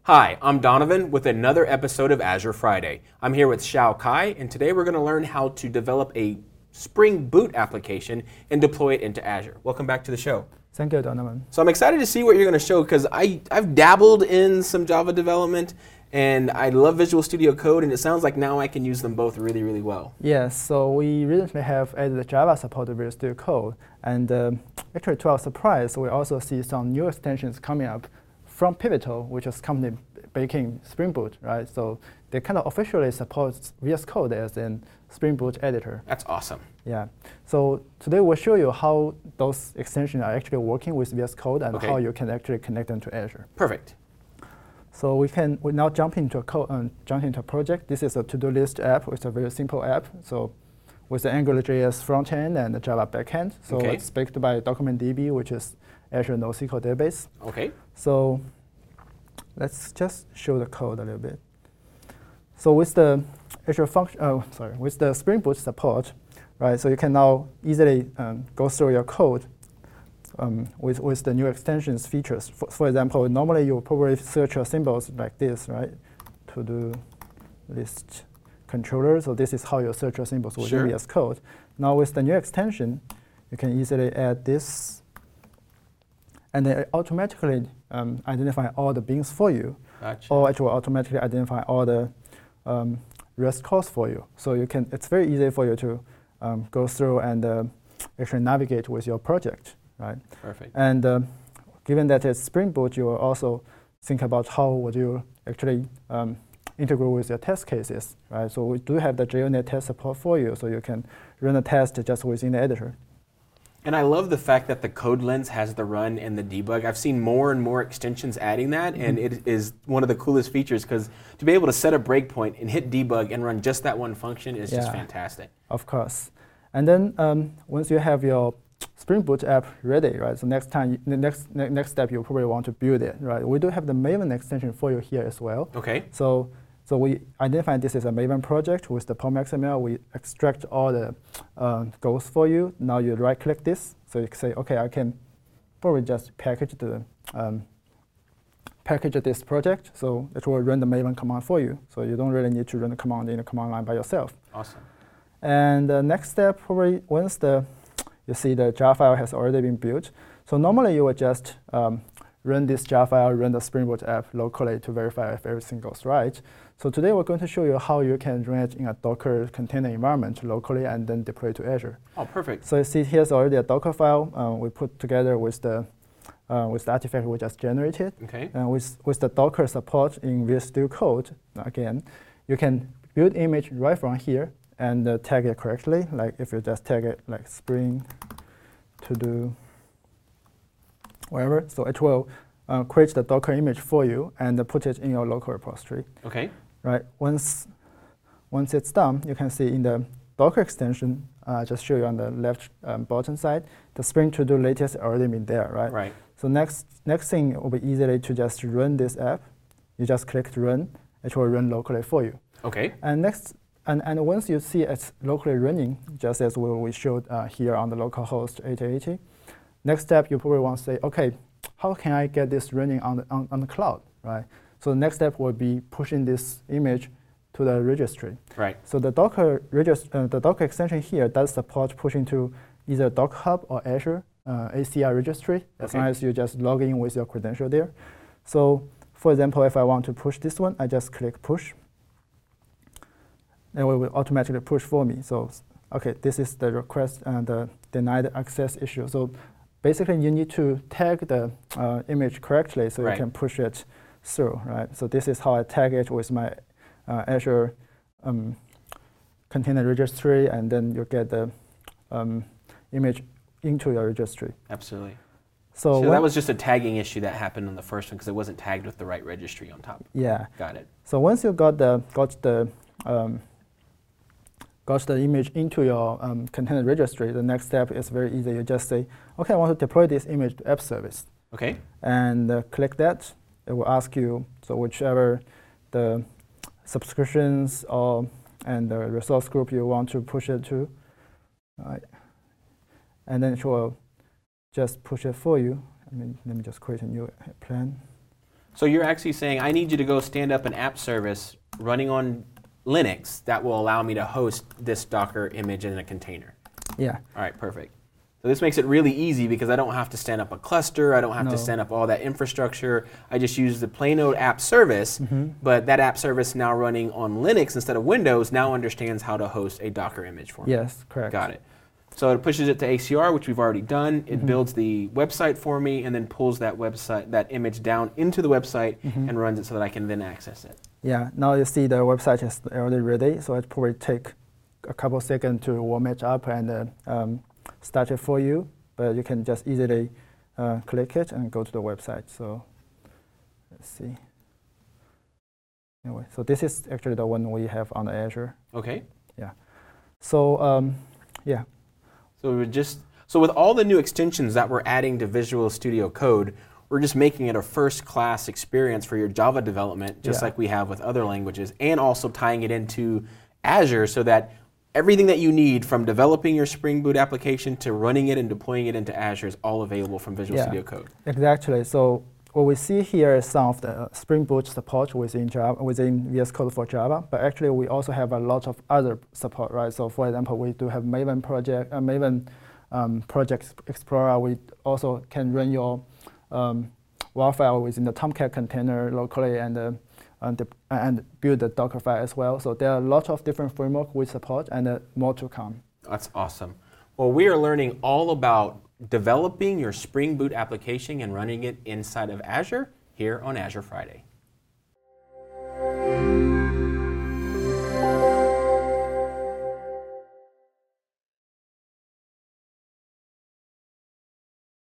Hi, I'm Donovan with another episode of Azure Friday. I'm here with Xiao Kai, and today we're going to learn how to develop a Spring Boot application and deploy it into Azure. Welcome back to the show. Thank you, Donovan. So I'm excited to see what you're going to show because I've dabbled in some Java development, and I love Visual Studio Code, and it sounds like now I can use them both really, really well. Yes, so we recently have added Java support to Visual Studio Code, and actually to our surprise, we also see some new extensions coming up from Pivotal, which is company baking Spring Boot, right? So they kind of officially support VS Code as a Spring Boot editor. That's awesome. Yeah. So today we'll show you how those extensions are actually working with VS Code and how you can actually connect them to Azure. Perfect. So we now jump into a project. This is a to-do list app. It's a very simple app. So with the AngularJS front end and the Java backend. So it's backed by DocumentDB, which is Azure NoSQL database. Okay. So let's just show the code a little bit. So with the with the Spring Boot support, right? So you can now easily go through your code with the new extensions features. For example, normally you probably search your symbols like this, right? To-do list controller. So this is how you search your symbols within VS Code. Now with the new extension, you can easily add this, and then it automatically identify all the bins for you, or it will automatically identify all the REST calls for you. So it's very easy for you to go through and actually navigate with your project, right? Perfect. And given that it's Spring Boot, you will also think about how would you actually integrate with your test cases, right? So we do have the JUnit test support for you, so you can run a test just within the editor. And I love the fact that the code lens has the run and the debug. I've seen more and more extensions adding that, and it is one of the coolest features because to be able to set a breakpoint and hit debug and run just that one function is just fantastic. Of course. And then once you have your Spring Boot app ready, right? So next step, you probably want to build it, right? We do have the Maven extension for you here as well. Okay. So we identify this as a Maven project with the POM XML. We extract all the goals for you. Now you right-click this, so you can say, okay, I can probably just package this project, so it will run the Maven command for you. So you don't really need to run the command in the command line by yourself. Awesome. And the next step, probably once you see the Jar file has already been built. So normally you would just run this Jar file, run the Spring Boot app locally to verify if everything goes right. So today we're going to show you how you can run it in a Docker container environment locally and then deploy to Azure. Oh, perfect. So you see here's already a Docker file we put together with the artifact we just generated. Okay. And with the Docker support in Visual Studio Code, again, you can build image right from here and tag it correctly. Like if you just tag it like Spring to do whatever, so it will create the Docker image for you and put it in your local repository. Okay. Right. Once it's done, you can see in the Docker extension, just show you on the left bottom side, the Spring To Do latest already been there, right? Right. So next thing will be easily to just run this app. You just click to run, it will run locally for you. Okay. And once you see it's locally running, just as we showed here on the localhost 8080, next step you probably want to say, okay, how can I get this running on the cloud, right? So the next step will be pushing this image to the registry. Right. So the Docker extension here does support pushing to either Docker Hub or Azure ACI registry, as long as you just log in with your credential there. So for example, if I want to push this one, I just click push. And it will automatically push for me. So, okay, this is the request and the denied access issue. So basically, you need to tag the image correctly so you can push it through, right? So this is how I tag it with my Azure container registry, and then you get the image into your registry. Absolutely. So that was just a tagging issue that happened on the first one because it wasn't tagged with the right registry on top. Yeah. Got it. So once you got the image into your container registry, the next step is very easy. You just say, okay, I want to deploy this image to app service. Okay. And click that. It will ask you, so whichever the subscriptions and the resource group you want to push it to. And then it will just push it for you. Let me just create a new plan. So you're actually saying, I need you to go stand up an app service running on Linux that will allow me to host this Docker image in a container. Yeah. All right, perfect. So this makes it really easy because I don't have to stand up a cluster. I don't have to stand up all that infrastructure. I just use the plain old app service, but that app service now running on Linux instead of Windows now understands how to host a Docker image for me. Yes, correct. Got it. So it pushes it to ACR, which we've already done. It builds the website for me and then pulls that image down into the website and runs it so that I can then access it. Yeah, now you see the website is already ready, so it probably take a couple seconds to warm it up and start it for you, but you can just easily click it and go to the website. So let's see. Anyway, so this is actually the one we have on Azure. Okay. Yeah. So yeah. So with all the new extensions that we're adding to Visual Studio Code, we're just making it a first-class experience for your Java development, just like we have with other languages, and also tying it into Azure so that everything that you need from developing your Spring Boot application to running it and deploying it into Azure is all available from Visual Studio Code. Exactly. So what we see here is some of the Spring Boot support within Java, within VS Code for Java, but actually we also have a lot of other support, right? So for example, we do have Maven project, Project Explorer. We also can run your WAR file within the Tomcat container locally and build the Docker file as well. So there are a lot of different frameworks we support and more to come. That's awesome. Well, we are learning all about developing your Spring Boot application and running it inside of Azure here on Azure Friday.